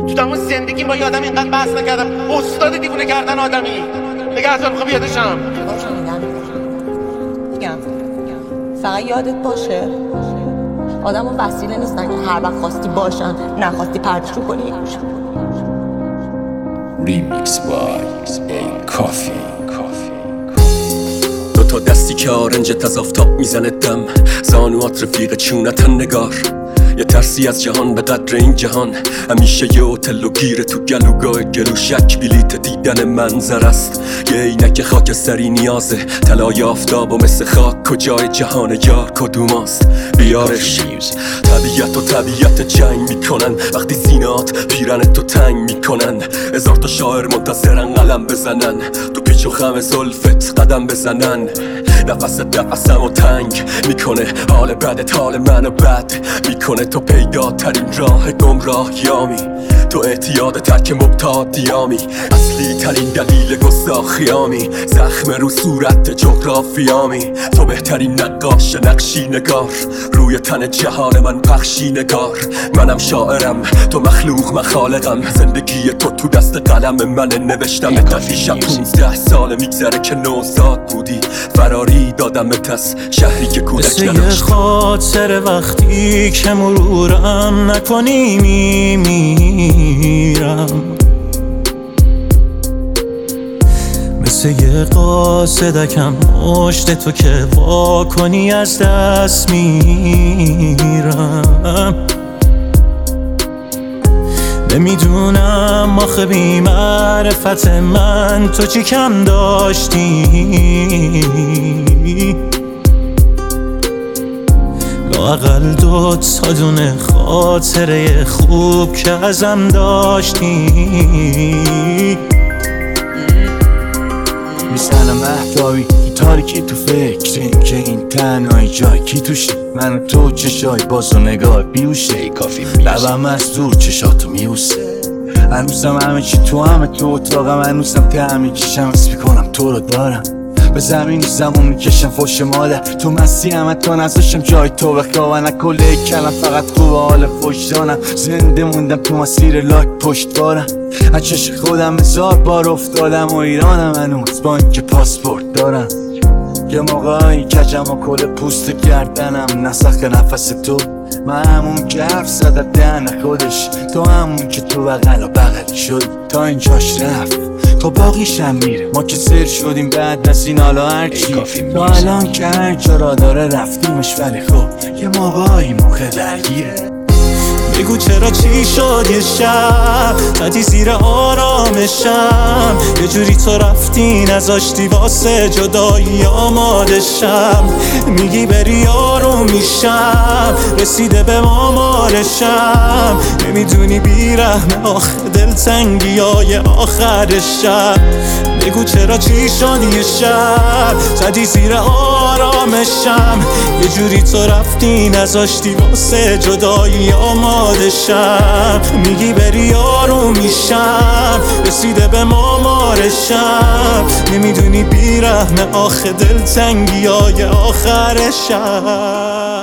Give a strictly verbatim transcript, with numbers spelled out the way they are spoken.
تو تمام زندگی با یادم اینقدر بحث نکردم. استاد دیوونه کردن آدمی. دیگه اصلا میخوام یادشم میگم فقط یادت باشه آدم و وسیله نیستن که هر وقت خواستی باشن نخواستی پردشون کنی. ریمیکس بای این کافی دو تا دستی که آرنجت از آفتاب میزنه دم، زانوات رفیق چونتن نگار. یه ترسی از جهان به قدر این جهان، همیشه یه هتل و گیره تو گلوگاه گلوش یک بلیت دیدن منظر است. یه عینک خاکستری نیازه، طلای آفتاب و مثل خاک کجای جهان یار کدوماست؟ بیارش. طبیعت و طبیعت جنگ میکنن وقتی زینات پیرن تو تنگ میکنن. هزار تا شاعر منتظرن قلم بزنن، تو پیچ و خم زلفت قدم بزنن. نفست نفسم و تنگ میکنه، حال بدت حال منو بد میکنه. تو پیداترین راه گمراهیامی، تو اعتیاد ترک مبتادیامی، اصلی ترین دلیل گستاخیامی، زخم رو صورت جغرافیامی. تو بهترین نقاش نقشی نگار، روی تن جهان من پخشی نگار. منم شاعرم تو مخلوق من خالقم، زندگی تو تو دست قلم من نوشتم. دقیقا پونزده سال میگذره که نوزاد بودی، فراری دادمت از شهری که کودک نداشت. مثل یه خاطر وقتی که مرورم نکنی میمیرم، مثل یه قاصدکم مشت تو که وا کنی از دست میرم. نمیدونم آخه بی معرفت من تو چی کم داشتی، لااقل دو تا دونه خاطره خوب که ازم داشتی. میزنم احتابی تو تاریکی، تو فکر این که این تنهایی جای کی توشی. من تو چشای باز و نگاه بیوشه، لبم از دور چشاتو میوسه. هنوزم همه چی تو همه تو اتاقم، هنوزم تعمی کشم اسم میکنم تو رو دارم. به زمین زمون میکشم فوش مادر، تو مستی همه تا نزاشم جای تو بخواه. نکله کلم فقط خوب حال فوش دانم، زنده موندم تو مسیر لاک پشت بارم. از چش خودم هزار بار افتادم و ایرانم هنوز با اینکه پاسپورت دارم. یه موقعی کجم و کل پوست گردنم، نسخ نفس تو من همون که حرف زدت دهن خودش، تو همون که تو بغل و بغل شد تا اینجاش رفت تا باقیشم میره. ما که سر شدیم بعد از این حالا هرچی، تا الان که هر جا را داره رفتیمش، ولی خب یه موقعی موقع درگیره. بگو چرا چی شد یه شب ندی زیر آرامشم، یه جوری تو رفتی نذاشتی واسه جدایی آماده شم. میگی بری آروم میشم، رسیده به مامارشم. نمیدونی بیرحم آخه دلتنگی های آخرشم. بگو چرا چی شد یه شب زدی زیر آرامشم، یه جوری تو رفتی نذاشتی واسه جدایی آماده شم. میگی بری آروم میشم، رسیده به مامارشم. نمیدونی بیرحم آخه دلتنگی های آخرشم.